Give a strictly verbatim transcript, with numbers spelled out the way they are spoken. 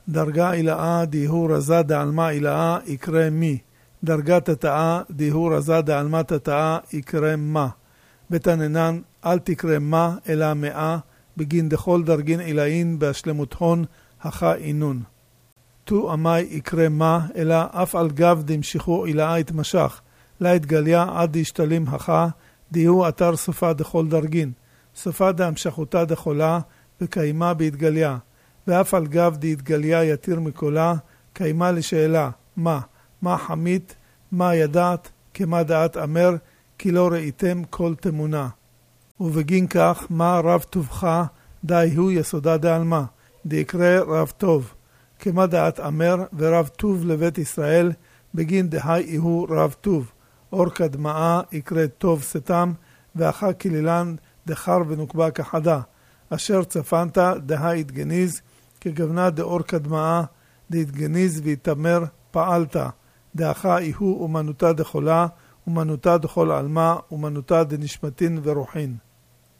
דרגה אילאה דיהו רזה דעלמה אילאה יקרא מי. דרגה תתאה דיהו רזה דעלמה תתאה יקרא מה. בתננן אל תקרא מה אלא מאה בגין דכל דרגין אילאין בהשלמות הון הכה אינון. תו עמי יקרא מה אלא אף על גב דמשכו אילאה התמשך. לה התגליה עד דשתלים הכה דיהו אתר סופה דכל דרגין. סופה דהמשכותה דחולה וקיימה בהתגליה. ואף על גב דהתגליה יתיר מקולה קיימה לשאלה מה? מה חמית? מה ידעת? כמה דעת אמר? כי לא ראיתם כל תמונה. ובגין כך מה רב טובך די הוא יסודה דעלמה דיקרא רב טוב. כמה דעת אמר ורב טוב לבית ישראל בגין דהי הוא רב טוב. אור קדמאה יקרא טוב סתם ואחר כלילן דחר ונוקבה כחדה. אשר צפנת דהי התגניז כגוונה דאור קדמאה דהתגניז והתאמר פעלת. דאחה איהו אומנותה דחולה אומנותה דכל עלמה אומנותה דנשמתין ורוחין.